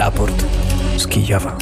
Raport z Kijowa.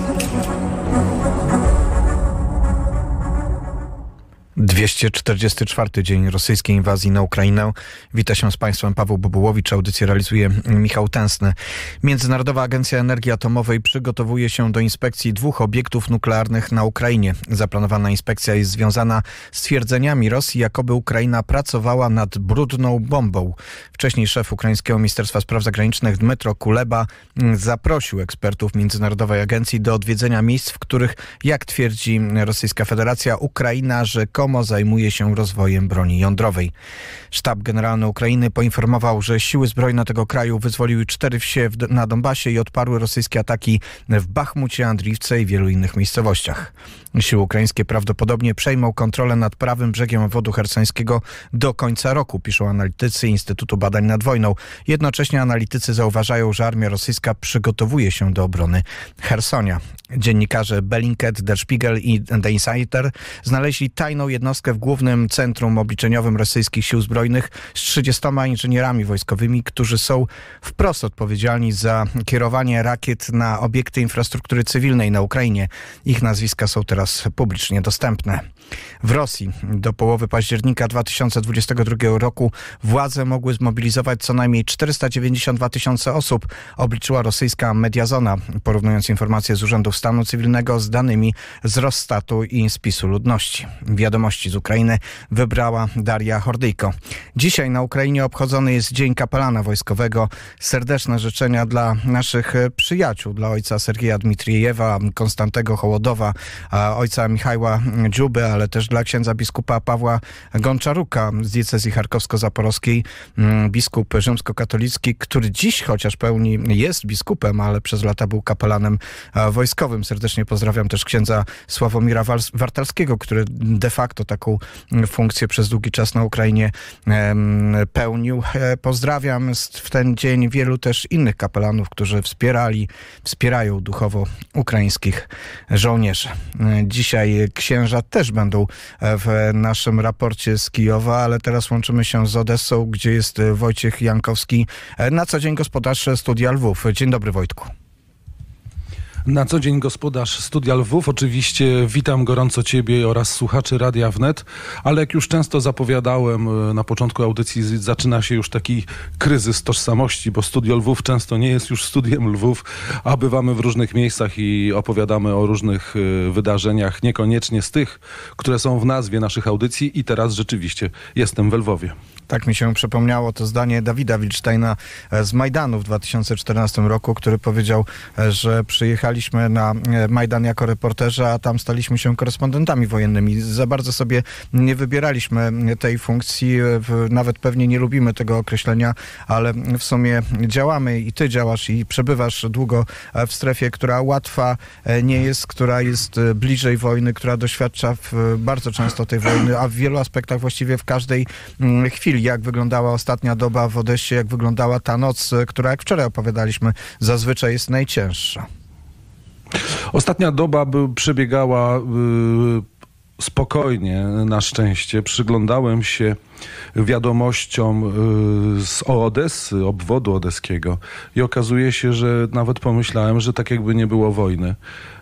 244 dzień rosyjskiej inwazji na Ukrainę. Wita się z Państwem Paweł Bobułowicz. Audycję realizuje Michał Tęsny. Międzynarodowa Agencja Energii Atomowej przygotowuje się do inspekcji 2 obiektów nuklearnych na Ukrainie. Zaplanowana inspekcja jest związana z twierdzeniami Rosji, jakoby Ukraina pracowała nad brudną bombą. Wcześniej szef ukraińskiego Ministerstwa Spraw Zagranicznych Dmytro Kuleba zaprosił ekspertów Międzynarodowej Agencji do odwiedzenia miejsc, w których, jak twierdzi Rosyjska Federacja, Ukraina rzekomo zajmuje się rozwojem broni jądrowej. Sztab Generalny Ukrainy poinformował, że siły zbrojne tego kraju wyzwoliły 4 wsie na Donbasie i odparły rosyjskie ataki w Bachmucie, Andriivce i wielu innych miejscowościach. Siły ukraińskie prawdopodobnie przejmą kontrolę nad prawym brzegiem obwodu chersońskiego do końca roku, piszą analitycy Instytutu Badań nad Wojną. Jednocześnie analitycy zauważają, że armia rosyjska przygotowuje się do obrony Chersonia. Dziennikarze Bellingcat, Der Spiegel i The Insider znaleźli tajną jednostkę w głównym centrum obliczeniowym rosyjskich sił zbrojnych z 30 inżynierami wojskowymi, którzy są wprost odpowiedzialni za kierowanie rakiet na obiekty infrastruktury cywilnej na Ukrainie. Ich nazwiska są teraz publicznie dostępne. W Rosji do połowy października 2022 roku władze mogły zmobilizować co najmniej 492 000 osób, obliczyła rosyjska Mediazona, porównując informacje z Urzędu Stanu Cywilnego z danymi z Rossstatu i Spisu Ludności. Wiadomości z Ukrainy wybrała Daria Hordyjko. Dzisiaj na Ukrainie obchodzony jest Dzień Kapelana Wojskowego. Serdeczne życzenia dla naszych przyjaciół, dla ojca Sergieja Dmitrijewa, Konstantego Hołodowa, ojca Michała Dziuby, ale też dla księdza biskupa Pawła Gonczaruka z diecezji charkowsko-zaporowskiej, biskup rzymskokatolicki, który dziś chociaż jest biskupem, ale przez lata był kapelanem wojskowym. Serdecznie pozdrawiam też księdza Sławomira Wartalskiego, który de facto taką funkcję przez długi czas na Ukrainie pełnił. Pozdrawiam w ten dzień wielu też innych kapelanów, którzy wspierają duchowo ukraińskich żołnierzy. Dzisiaj księża też będą w naszym raporcie z Kijowa, ale teraz łączymy się z Odessą, gdzie jest Wojciech Jankowski, na co dzień gospodarz Studia Lwów. Dzień dobry, Wojtku. Na co dzień gospodarz Studia Lwów. Oczywiście witam gorąco Ciebie oraz słuchaczy Radia Wnet, ale jak już często zapowiadałem na początku audycji, zaczyna się już taki kryzys tożsamości, bo Studio Lwów często nie jest już Studiem Lwów, a bywamy w różnych miejscach i opowiadamy o różnych wydarzeniach, niekoniecznie z tych, które są w nazwie naszych audycji, i teraz rzeczywiście jestem we Lwowie. Tak mi się przypomniało to zdanie Dawida Wilczteina z Majdanu w 2014 roku, który powiedział, że przyjechaliśmy na Majdan jako reporterzy, a tam staliśmy się korespondentami wojennymi. Za bardzo sobie nie wybieraliśmy tej funkcji, nawet pewnie nie lubimy tego określenia, ale w sumie działamy i ty działasz i przebywasz długo w strefie, która łatwa nie jest, która jest bliżej wojny, która doświadcza bardzo często tej wojny, a w wielu aspektach właściwie w każdej chwili. Jak wyglądała ostatnia doba w Odessie, jak wyglądała ta noc, która, jak wczoraj opowiadaliśmy, zazwyczaj jest najcięższa. Ostatnia doba przebiegała spokojnie, na szczęście. Przyglądałem się wiadomościom z Odessy, obwodu odeskiego, i okazuje się, że nawet pomyślałem, że tak jakby nie było wojny.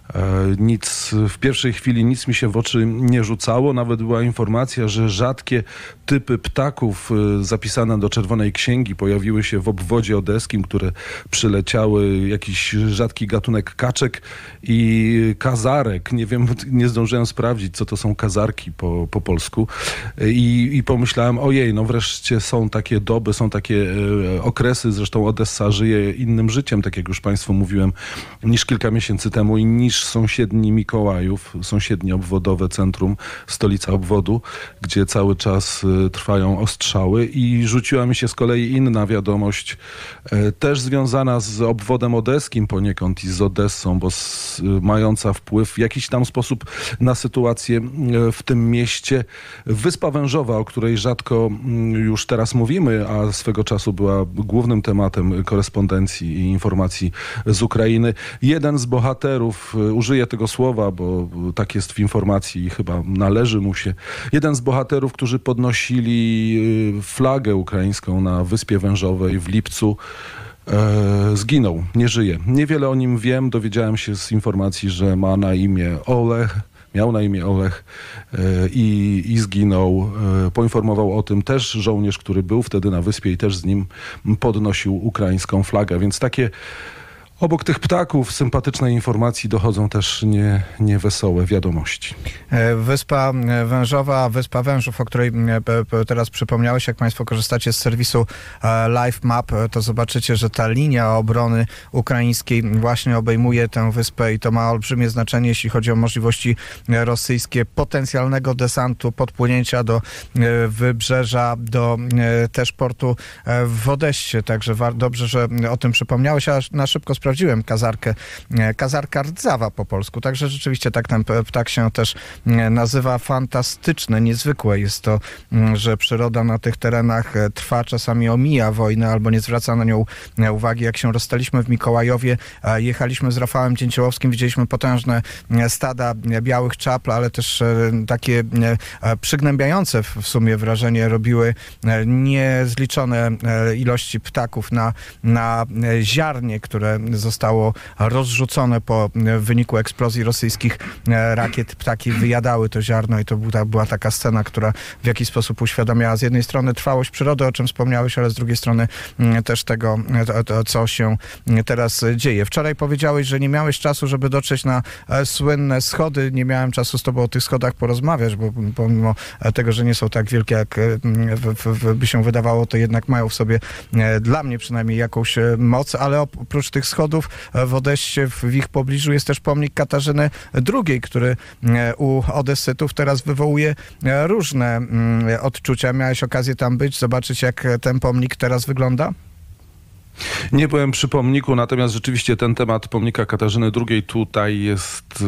W pierwszej chwili nic mi się w oczy nie rzucało. Nawet była informacja, że rzadkie typy ptaków zapisane do Czerwonej Księgi pojawiły się w obwodzie odeskim, które przyleciały, jakiś rzadki gatunek kaczek i kazarek. Nie wiem, nie zdążyłem sprawdzić, co to są kazarki po polsku. I pomyślałem, ojej, no wreszcie są takie doby, są takie okresy. Zresztą Odessa żyje innym życiem, tak jak już Państwu mówiłem, niż kilka miesięcy temu i niż sąsiedni Mikołajów, sąsiednie obwodowe centrum, stolica obwodu, gdzie cały czas trwają ostrzały. I rzuciła mi się z kolei inna wiadomość, też związana z obwodem odeskim poniekąd i z Odessą, bo mająca wpływ w jakiś tam sposób na sytuację w tym mieście. Wyspa Wężowa, o której rzadko już teraz mówimy, a swego czasu była głównym tematem korespondencji i informacji z Ukrainy. Jeden z bohaterów, użyję tego słowa, bo tak jest w informacji i chyba należy mu się, jeden z bohaterów, którzy podnosili flagę ukraińską na Wyspie Wężowej w lipcu, zginął, nie żyje. Niewiele o nim wiem, dowiedziałem się z informacji, że ma na imię Olech. Miał na imię Olech i zginął. Poinformował o tym też żołnierz, który był wtedy na wyspie i też z nim podnosił ukraińską flagę. Więc takie obok tych ptaków sympatycznej informacji dochodzą też niewesołe wiadomości. Wyspa Wężowa, Wyspa Wężów, o której teraz przypomniałeś, jak Państwo korzystacie z serwisu Live Map, to zobaczycie, że ta linia obrony ukraińskiej właśnie obejmuje tę wyspę i to ma olbrzymie znaczenie, jeśli chodzi o możliwości rosyjskie potencjalnego desantu, podpłynięcia do wybrzeża, do też portu w Odessie. Także dobrze, że o tym przypomniałeś, a na szybko sprawdziłem kazarka Rdzawa po polsku. Także rzeczywiście tak ten ptak się też nazywa. Fantastyczne, niezwykłe jest to, że przyroda na tych terenach trwa, czasami omija wojnę albo nie zwraca na nią uwagi. Jak się rozstaliśmy w Mikołajowie, jechaliśmy z Rafałem Dzięciołowskim, widzieliśmy potężne stada białych czapl, ale też takie przygnębiające w sumie wrażenie robiły niezliczone ilości ptaków na ziarnie, które zostało rozrzucone po wyniku eksplozji rosyjskich rakiet. Ptaki wyjadały to ziarno i to była taka scena, która w jakiś sposób uświadamiała z jednej strony trwałość przyrody, o czym wspomniałeś, ale z drugiej strony też tego, co się teraz dzieje. Wczoraj powiedziałeś, że nie miałeś czasu, żeby dotrzeć na słynne schody. Nie miałem czasu z tobą o tych schodach porozmawiać, bo pomimo tego, że nie są tak wielkie, jak by się wydawało, to jednak mają w sobie dla mnie przynajmniej jakąś moc, ale oprócz tych schodów w Odessie, w ich pobliżu jest też pomnik Katarzyny II, który u Odesytów teraz wywołuje różne odczucia. Miałeś okazję tam być, zobaczyć, jak ten pomnik teraz wygląda? Nie byłem przy pomniku, natomiast rzeczywiście ten temat pomnika Katarzyny II tutaj jest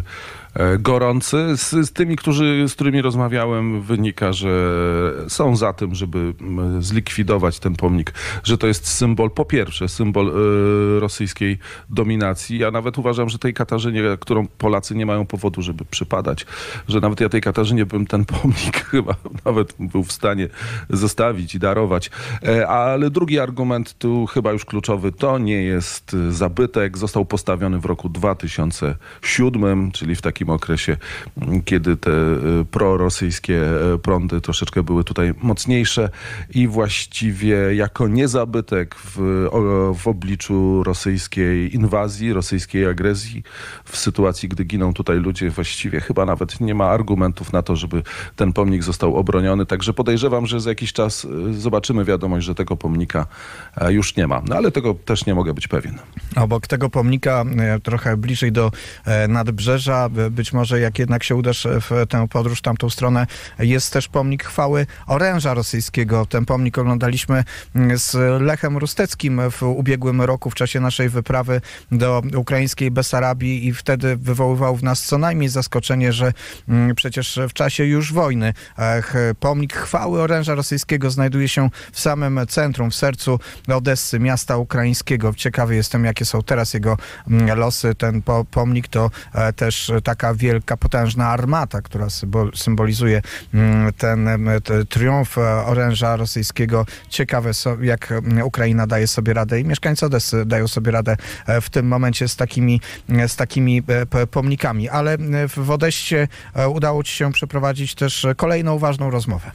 gorący. Z tymi, z którymi rozmawiałem, wynika, że są za tym, żeby zlikwidować ten pomnik, że to jest symbol, po pierwsze, symbol rosyjskiej dominacji. Ja nawet uważam, że tej Katarzynie, którą Polacy nie mają powodu, żeby przypadać, że nawet ja tej Katarzynie bym ten pomnik chyba nawet był w stanie zostawić i darować. Ale drugi argument tu chyba już kluczowy, to nie jest zabytek. Został postawiony w roku 2007, czyli w takim okresie, kiedy te prorosyjskie prądy troszeczkę były tutaj mocniejsze i właściwie jako niezabytek w obliczu rosyjskiej inwazji, rosyjskiej agresji, w sytuacji, gdy giną tutaj ludzie, właściwie chyba nawet nie ma argumentów na to, żeby ten pomnik został obroniony. Także podejrzewam, że za jakiś czas zobaczymy wiadomość, że tego pomnika już nie ma. No ale tego też nie mogę być pewien. Obok tego pomnika, trochę bliżej do nadbrzeża, być może jak jednak się udasz w tę podróż w tamtą stronę, jest też pomnik chwały oręża rosyjskiego. Ten pomnik oglądaliśmy z Lechem Rusteckim w ubiegłym roku w czasie naszej wyprawy do ukraińskiej Besarabii i wtedy wywoływał w nas co najmniej zaskoczenie, że przecież w czasie już wojny pomnik chwały oręża rosyjskiego znajduje się w samym centrum, w sercu Odessy, miasta ukraińskiego. Ciekawy jestem, jakie są teraz jego losy. Ten pomnik to też taka wielka, potężna armata, która symbolizuje ten triumf oręża rosyjskiego. Ciekawe, jak Ukraina daje sobie radę i mieszkańcy Odessy dają sobie radę w tym momencie z takimi pomnikami. Ale w Odessie udało ci się przeprowadzić też kolejną ważną rozmowę.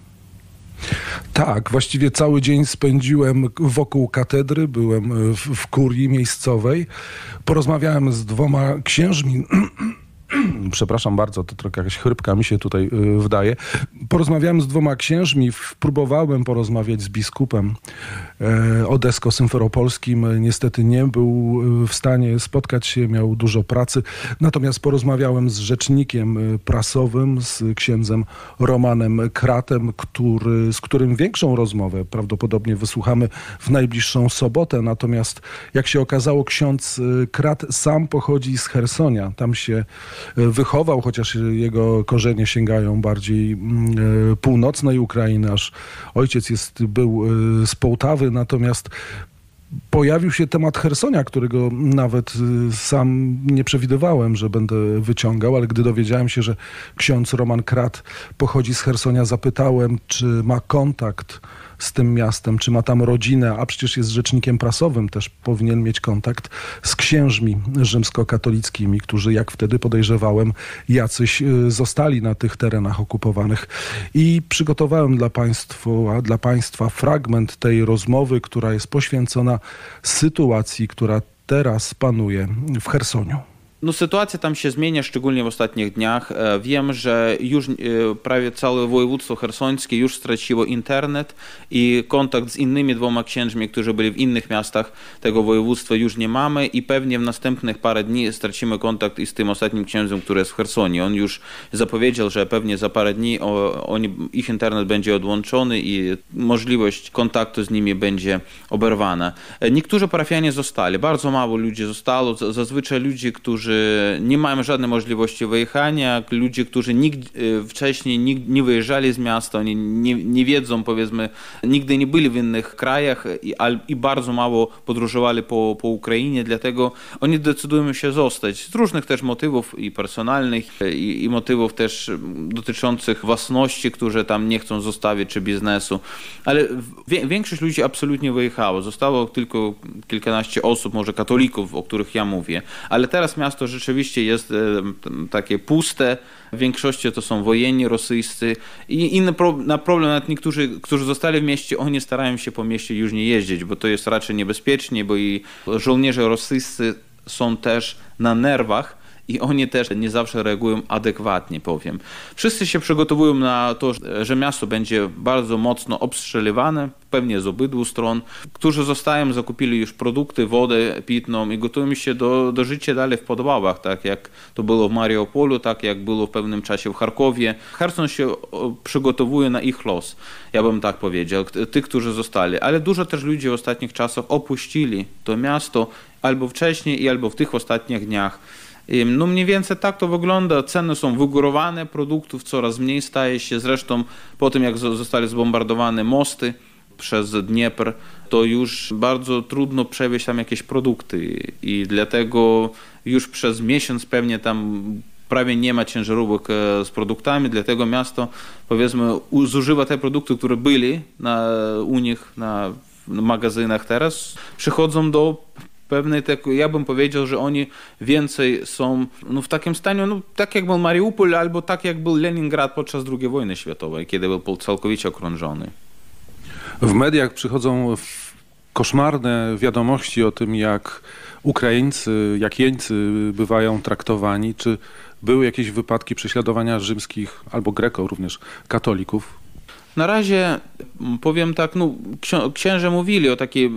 Tak, właściwie cały dzień spędziłem wokół katedry, byłem w kurii miejscowej. Porozmawiałem z 2 księżmi. Przepraszam bardzo, to trochę jakaś chrypka mi się tutaj wydaje. Porozmawiałem z 2 księżmi, próbowałem porozmawiać z biskupem odesko-symferopolskim. Niestety nie był w stanie spotkać się, miał dużo pracy. Natomiast porozmawiałem z rzecznikiem prasowym, z księdzem Romanem Kratem, z którym większą rozmowę prawdopodobnie wysłuchamy w najbliższą sobotę. Natomiast jak się okazało, ksiądz Krat sam pochodzi z Chersonia. Tam się wychował, chociaż jego korzenie sięgają bardziej północnej Ukrainy, aż ojciec był z Połtawy, natomiast pojawił się temat Chersonia, którego nawet sam nie przewidywałem, że będę wyciągał, ale gdy dowiedziałem się, że ksiądz Roman Krat pochodzi z Chersonia, zapytałem, czy ma kontakt z tym miastem, czy ma tam rodzinę, a przecież jest rzecznikiem prasowym, też powinien mieć kontakt z księżmi rzymskokatolickimi, którzy, jak wtedy podejrzewałem, jacyś zostali na tych terenach okupowanych. I przygotowałem dla Państwa fragment tej rozmowy, która jest poświęcona sytuacji, która teraz panuje w Chersoniu. No, sytuacja tam się zmienia, szczególnie w ostatnich dniach. Wiem, że już prawie całe województwo chersońskie już straciło internet i kontakt z innymi 2 księżmi, którzy byli w innych miastach tego województwa, już nie mamy i pewnie w następnych parę dni stracimy kontakt i z tym ostatnim księdzem, który jest w Chersonie. On już zapowiedział, że pewnie za parę dni ich internet będzie odłączony i możliwość kontaktu z nimi będzie oberwana. Niektórzy parafianie zostali, bardzo mało ludzi zostało, zazwyczaj ludzie, którzy nie mają żadnej możliwości wyjechania, ludzie, którzy wcześniej nie wyjeżdżali z miasta, oni nie wiedzą, powiedzmy, nigdy nie byli w innych krajach i bardzo mało podróżowali po Ukrainie, dlatego oni decydują się zostać z różnych też motywów i personalnych, i motywów też dotyczących własności, które tam nie chcą zostawić, czy biznesu, ale większość ludzi absolutnie wyjechało. Zostało tylko kilkanaście osób, może katolików, o których ja mówię, ale teraz miasto rzeczywiście jest takie puste. W większości to są wojenni rosyjscy i na problem nawet niektórzy, którzy zostali w mieście, oni starają się po mieście już nie jeździć, bo to jest raczej niebezpiecznie, bo i żołnierze rosyjscy są też na nerwach i oni też nie zawsze reagują adekwatnie, powiem. Wszyscy się przygotowują na to, że miasto będzie bardzo mocno obstrzeliwane, pewnie z obydwu stron. Którzy zostają, zakupili już produkty, wodę pitną i gotują się do życia dalej w podwałach, tak jak to było w Mariupolu, tak jak było w pewnym czasie w Charkowie. Cherson się przygotowuje na ich los, ja bym tak powiedział, tych, którzy zostali. Ale dużo też ludzi w ostatnich czasach opuścili to miasto albo wcześniej, albo w tych ostatnich dniach. No mniej więcej tak to wygląda. Ceny są wygórowane, produktów coraz mniej staje się. Zresztą po tym, jak zostali zbombardowane mosty przez Dniepr, to już bardzo trudno przewieźć tam jakieś produkty i dlatego już przez miesiąc pewnie tam prawie nie ma ciężarówek z produktami, dlatego miasto, powiedzmy, zużywa te produkty, które byli u nich na magazynach teraz, przychodzą do pewnej, ja bym powiedział, że oni więcej są w takim stanie, tak jak był Mariupol, albo tak jak był Leningrad podczas II wojny światowej, kiedy był całkowicie okrążony. W mediach przychodzą koszmarne wiadomości o tym, jak Ukraińcy, jak jeńcy bywają traktowani. Czy były jakieś wypadki prześladowania rzymskich, albo Greko również, katolików? Na razie powiem tak, księże mówili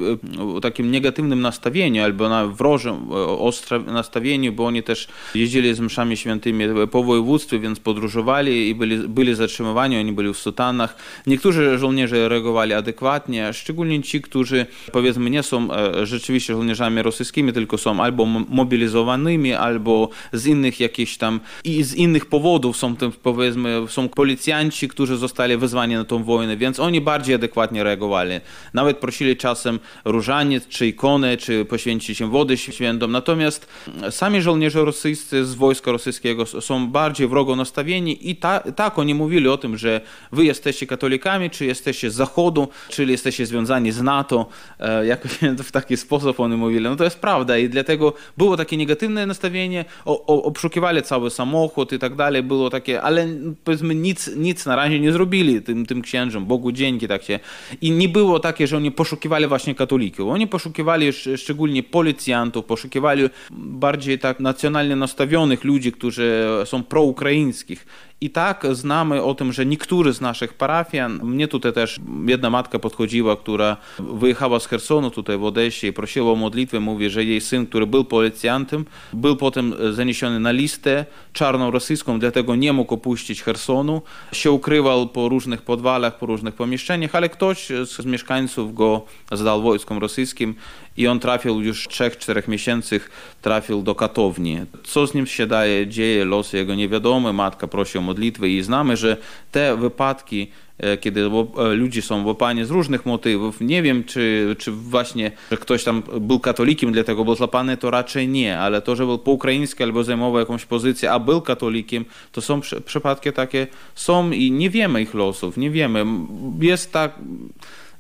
o takim negatywnym nastawieniu albo na wrożym, ostrym nastawieniu, bo oni też jeździli z mszami świętymi po województwie, więc podróżowali i byli zatrzymywani, oni byli w sutanach. Niektórzy żołnierze reagowali adekwatnie, szczególnie ci, którzy, powiedzmy, nie są rzeczywiście żołnierzami rosyjskimi, tylko są albo mobilizowanymi, albo z innych jakichś tam i z innych powodów są, powiedzmy, są policjanci, którzy zostali wezwani na tą wojnę, więc oni bardziej adekwatnie reagowali. Nawet prosili czasem różaniec, czy ikonę, czy poświęcić im wodę świętą. Natomiast sami żołnierze rosyjscy z wojska rosyjskiego są bardziej wrogo nastawieni i tak oni mówili o tym, że wy jesteście katolikami, czy jesteście z Zachodu, czyli jesteście związani z NATO. Jakoś w taki sposób oni mówili. No to jest prawda i dlatego było takie negatywne nastawienie, obszukiwali cały samochód i tak dalej, było takie, ale powiedzmy nic na razie nie zrobili tym księżom, Bogu dzięki, tak się. I nie było takie, że oni poszukiwali właśnie katolików. Oni poszukiwali szczególnie policjantów, poszukiwali bardziej tak nacjonalnie nastawionych ludzi, którzy są proukraińskich. I tak znamy o tym, że niektórzy z naszych parafian, mnie tutaj też jedna matka podchodziła, która wyjechała z Chersonu tutaj w Odesie i prosiła o modlitwę, mówi, że jej syn, który był policjantem, był potem zaniesiony na listę czarną rosyjską, dlatego nie mógł opuścić Chersonu, się ukrywał po różnych podwalach, po różnych pomieszczeniach, ale ktoś z mieszkańców go zdał wojskom rosyjskim i on trafił już 3-4 miesięcy, trafił do katowni. Co z nim się dzieje, los jego niewiadomy, matka prosi o modlitwę i znamy, że te wypadki, kiedy ludzie są łapani z różnych motywów, nie wiem, czy właśnie, że ktoś tam był katolikiem, dlatego był złapany, to raczej nie, ale to, że był po-ukraiński albo zajmował jakąś pozycję, a był katolikiem, to są przypadki takie, są i nie wiemy ich losów, nie wiemy. Jest tak,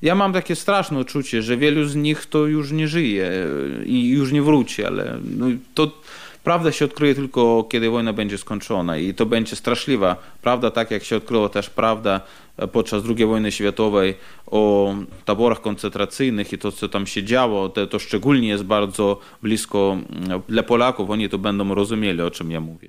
Ja mam takie straszne uczucie, że wielu z nich to już nie żyje i już nie wróci, ale no, to prawda się odkryje tylko, kiedy wojna będzie skończona i to będzie straszliwa prawda, tak jak się odkryła też prawda podczas II wojny światowej o taborach koncentracyjnych i to, co tam się działo, to szczególnie jest bardzo blisko dla Polaków, oni to będą rozumieli, o czym ja mówię.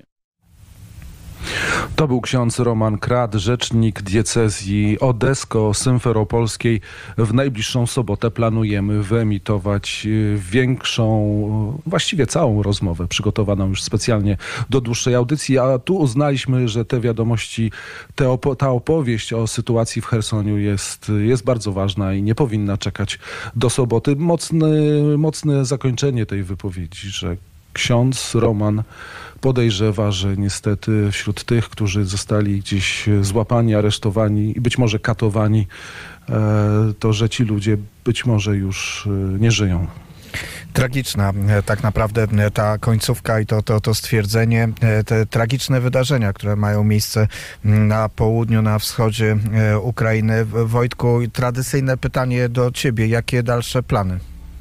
To był ksiądz Roman Krat, rzecznik diecezji odesko-symferopolskiej. W najbliższą sobotę planujemy wyemitować większą, właściwie całą rozmowę przygotowaną już specjalnie do dłuższej audycji, a tu uznaliśmy, że te wiadomości, ta opowieść o sytuacji w Chersoniu jest bardzo ważna i nie powinna czekać do soboty. Mocne zakończenie tej wypowiedzi, że ksiądz Roman podejrzewa, że niestety wśród tych, którzy zostali gdzieś złapani, aresztowani i być może katowani, to że ci ludzie być może już nie żyją. Tragiczna tak naprawdę ta końcówka i to stwierdzenie, te tragiczne wydarzenia, które mają miejsce na południu, na wschodzie Ukrainy. Wojtku, tradycyjne pytanie do ciebie. Jakie dalsze plany?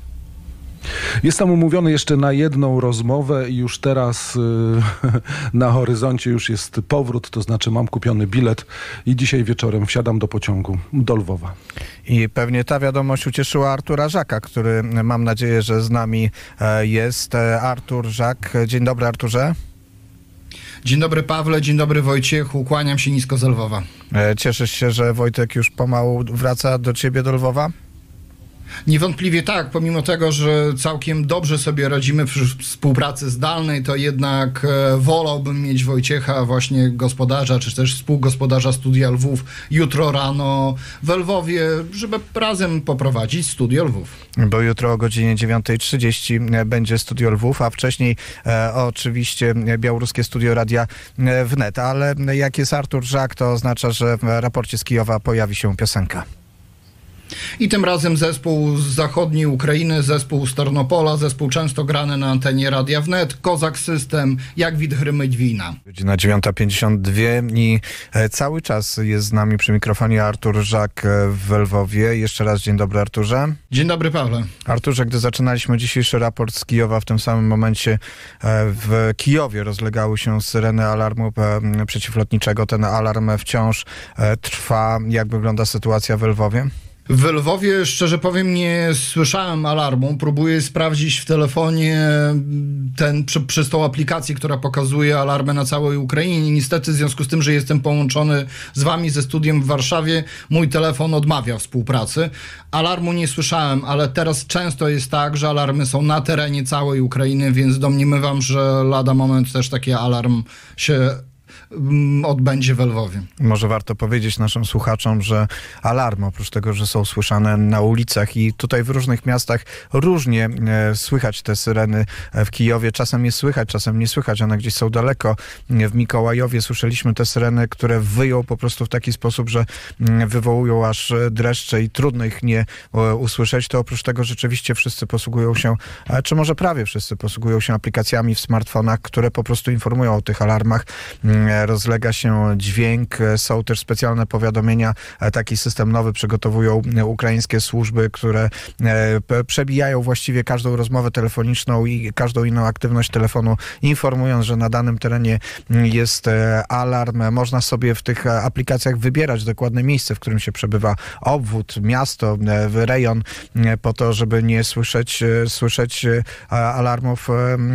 Jestem umówiony jeszcze na jedną rozmowę i już teraz na horyzoncie już jest powrót, to znaczy mam kupiony bilet i dzisiaj wieczorem wsiadam do pociągu do Lwowa. I pewnie ta wiadomość ucieszyła Artura Żaka, który mam nadzieję, że z nami jest. Artur Żak. Dzień dobry, Arturze. Dzień dobry, Pawle, dzień dobry, Wojciechu, kłaniam się nisko z Lwowa. Cieszysz się, że Wojtek już pomału wraca do ciebie do Lwowa? Niewątpliwie tak, pomimo tego, że całkiem dobrze sobie radzimy przy współpracy zdalnej, to jednak wolałbym mieć Wojciecha, właśnie gospodarza, czy też współgospodarza Studia Lwów jutro rano w Lwowie, żeby razem poprowadzić Studio Lwów. Bo jutro o godzinie 9:30 będzie Studio Lwów, a wcześniej oczywiście białoruskie Studio Radia Wnet. Ale jak jest Artur Żak, to oznacza, że w raporcie z Kijowa pojawi się piosenka. I tym razem zespół z zachodniej Ukrainy, zespół z Tarnopola, zespół często grany na antenie Radia Wnet, Kozak System, Jak Widhry Mydwina. Godzina 9:52 i cały czas jest z nami przy mikrofonie Artur Żak w Lwowie. Jeszcze raz dzień dobry, Arturze. Dzień dobry, Pawle. Arturze, gdy zaczynaliśmy dzisiejszy raport z Kijowa, w tym samym momencie w Kijowie rozlegały się syreny alarmu przeciwlotniczego. Ten alarm wciąż trwa. Jak wygląda sytuacja w Lwowie? W Lwowie, szczerze powiem, nie słyszałem alarmu. Próbuję sprawdzić w telefonie przez tą aplikację, która pokazuje alarmy na całej Ukrainie. Niestety w związku z tym, że jestem połączony z wami ze studiem w Warszawie, mój telefon odmawia współpracy. Alarmu nie słyszałem, ale teraz często jest tak, że alarmy są na terenie całej Ukrainy, więc domniemywam, że lada moment też taki alarm się odbędzie w Lwowie. Może warto powiedzieć naszym słuchaczom, że alarmy, oprócz tego, że są słyszane na ulicach i tutaj w różnych miastach różnie słychać te syreny. W Kijowie czasem je słychać, czasem nie słychać, one gdzieś są daleko. W Mikołajowie słyszeliśmy te syreny, które wyją po prostu w taki sposób, że wywołują aż dreszcze i trudno ich nie usłyszeć. To oprócz tego rzeczywiście wszyscy posługują się, czy może prawie wszyscy posługują się aplikacjami w smartfonach, które po prostu informują o tych alarmach. Rozlega się dźwięk, są też specjalne powiadomienia. Taki system nowy przygotowują ukraińskie służby, które przebijają właściwie każdą rozmowę telefoniczną i każdą inną aktywność telefonu, informując, że na danym terenie jest alarm. Można sobie w tych aplikacjach wybierać dokładne miejsce, w którym się przebywa, obwód, miasto, rejon, po to, żeby nie słyszeć alarmów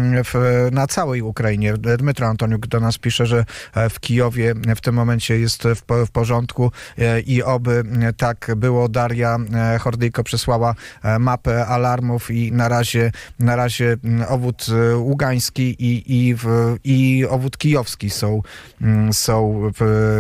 na całej Ukrainie. Dmytro Antoniuk do nas pisze, że w Kijowie w tym momencie jest w porządku i oby tak było. Daria Hordyjko przesłała mapę alarmów i na razie obwód ługański i obwód kijowski są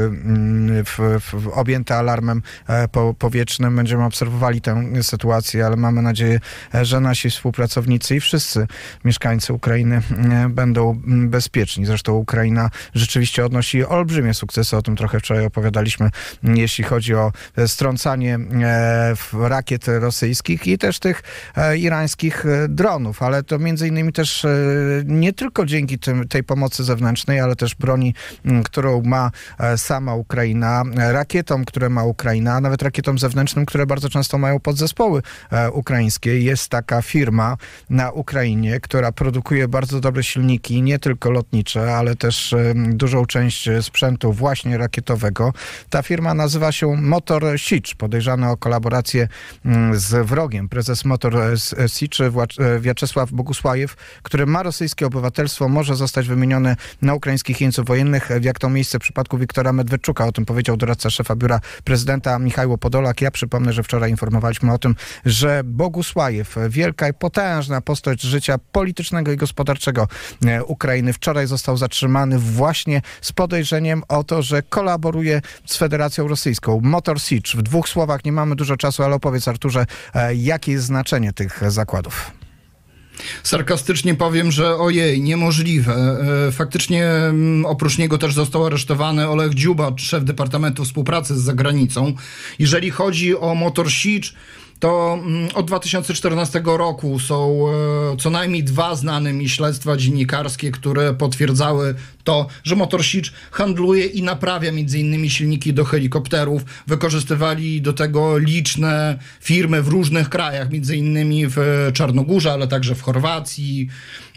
objęte alarmem powietrznym. Będziemy obserwowali tę sytuację, ale mamy nadzieję, że nasi współpracownicy i wszyscy mieszkańcy Ukrainy będą bezpieczni. Zresztą Ukraina rzeczywiście rzeczywiście odnosi olbrzymie sukcesy. O tym trochę wczoraj opowiadaliśmy, jeśli chodzi o strącanie rakiet rosyjskich i też tych irańskich dronów, ale to między innymi też nie tylko dzięki tej pomocy zewnętrznej, ale też broni, którą ma sama Ukraina, rakietom, które ma Ukraina, a nawet rakietom zewnętrznym, które bardzo często mają podzespoły ukraińskie. Jest taka firma na Ukrainie, która produkuje bardzo dobre silniki, nie tylko lotnicze, ale też dużą część sprzętu właśnie rakietowego. Ta firma nazywa się Motor Sich, podejrzany o kolaborację z wrogiem. Prezes Motor Sich, Wiaczesław Bogusłajew, który ma rosyjskie obywatelstwo, może zostać wymieniony na ukraińskich jeńców wojennych, jak to miejsce w przypadku Wiktora Medwedczuka. O tym powiedział doradca szefa biura prezydenta Michał Podolak. Ja przypomnę, że wczoraj informowaliśmy o tym, że Bogusłajew, wielka i potężna postać życia politycznego i gospodarczego Ukrainy, wczoraj został zatrzymany właśnie z podejrzeniem o to, że kolaboruje z Federacją Rosyjską. Motor Sich. W dwóch słowach, nie mamy dużo czasu, ale opowiedz, Arturze, jakie jest znaczenie tych zakładów? Sarkastycznie powiem, że ojej, niemożliwe. Faktycznie oprócz niego też został aresztowany Olech Dziuba, szef Departamentu Współpracy z Zagranicą. Jeżeli chodzi o Motor Sich, to od 2014 roku są co najmniej 2 znane mi śledztwa dziennikarskie, które potwierdzały to, że Motor Sich handluje i naprawia m.in. silniki do helikopterów. Wykorzystywali do tego liczne firmy w różnych krajach, m.in. w Czarnogórze, ale także w Chorwacji,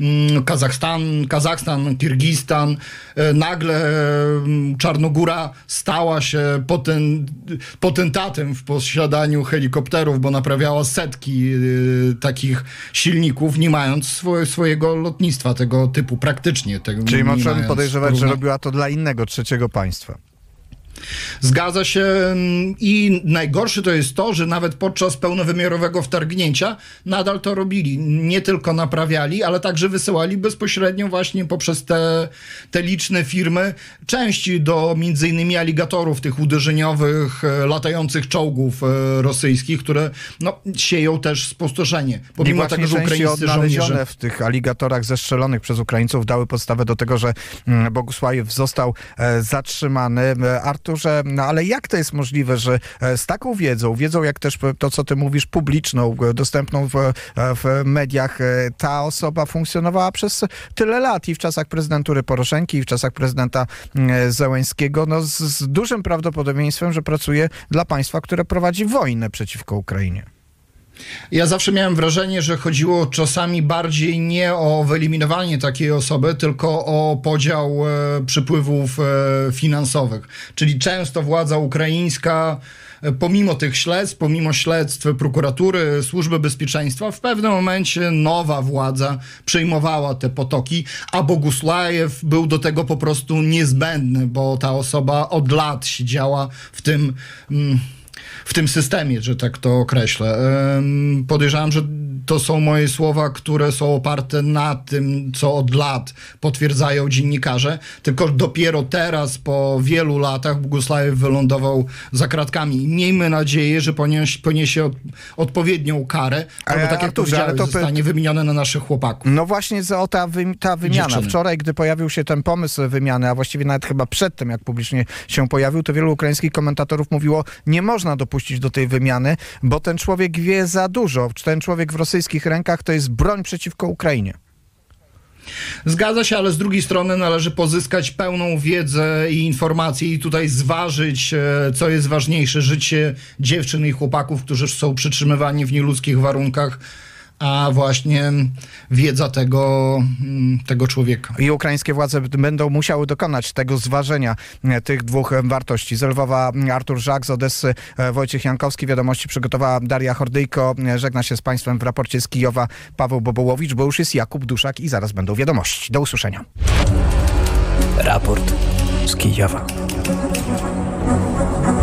Kazachstan, Kirgistan. Nagle Czarnogóra stała się potentatem w posiadaniu helikopterów, bo naprawiała setki takich silników, nie mając swojego lotnictwa tego typu praktycznie. Czyli możemy podejrzewać, że robiła to dla innego, trzeciego państwa. Zgadza się i najgorsze to jest to, że nawet podczas pełnowymiarowego wtargnięcia nadal to robili. Nie tylko naprawiali, ale także wysyłali bezpośrednio właśnie poprzez te liczne firmy części do między innymi aligatorów, tych uderzeniowych, latających czołgów rosyjskich, które sieją też spustoszenie. Pomimo tego, że ukraińscy żołnierze w tych aligatorach zestrzelonych przez Ukraińców dały podstawę do tego, że Bogusłajew został zatrzymany. Arturze, ale jak to jest możliwe, że z taką wiedzą jak też to, co ty mówisz, publiczną, dostępną w mediach, ta osoba funkcjonowała przez tyle lat i w czasach prezydentury Poroszenki, i w czasach prezydenta Zełenskiego, z dużym prawdopodobieństwem, że pracuje dla państwa, które prowadzi wojnę przeciwko Ukrainie. Ja zawsze miałem wrażenie, że chodziło czasami bardziej nie o wyeliminowanie takiej osoby, tylko o podział przypływów finansowych. Czyli często władza ukraińska, pomimo tych śledztw, pomimo śledztw prokuratury, służby bezpieczeństwa, w pewnym momencie nowa władza przejmowała te potoki, a Bogusłajew był do tego po prostu niezbędny, bo ta osoba od lat siedziała w tym systemie, że tak to określę. Podejrzewam, że to są moje słowa, które są oparte na tym, co od lat potwierdzają dziennikarze, tylko dopiero teraz, po wielu latach, Bogusłajew wylądował za kratkami. I miejmy nadzieję, że poniesie odpowiednią karę, albo tak jak powiedziałem, zostanie wymienione na naszych chłopaków. No właśnie ta wymiana. Wczoraj, gdy pojawił się ten pomysł wymiany, a właściwie nawet chyba przed tym, jak publicznie się pojawił, to wielu ukraińskich komentatorów mówiło, nie można dopuścić do tej wymiany, bo ten człowiek wie za dużo. Ten człowiek w rosyjskich rękach to jest broń przeciwko Ukrainie. Zgadza się, ale z drugiej strony należy pozyskać pełną wiedzę i informacje i tutaj zważyć, co jest ważniejsze, życie dziewczyn i chłopaków, którzy są przytrzymywani w nieludzkich warunkach, a właśnie wiedza tego człowieka. I ukraińskie władze będą musiały dokonać tego zważenia tych dwóch wartości. Z Lwowa Artur Żak, z Odessy Wojciech Jankowski. Wiadomości przygotowała Daria Hordyjko. Żegna się z państwem w raporcie z Kijowa Paweł Bobołowicz, bo już jest Jakub Duszak i zaraz będą wiadomości. Do usłyszenia. Raport z Kijowa.